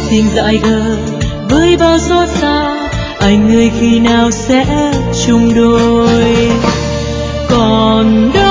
tình dại gờ với bao xót xa, anh ơi khi nào sẽ chung đôi. Còn đâu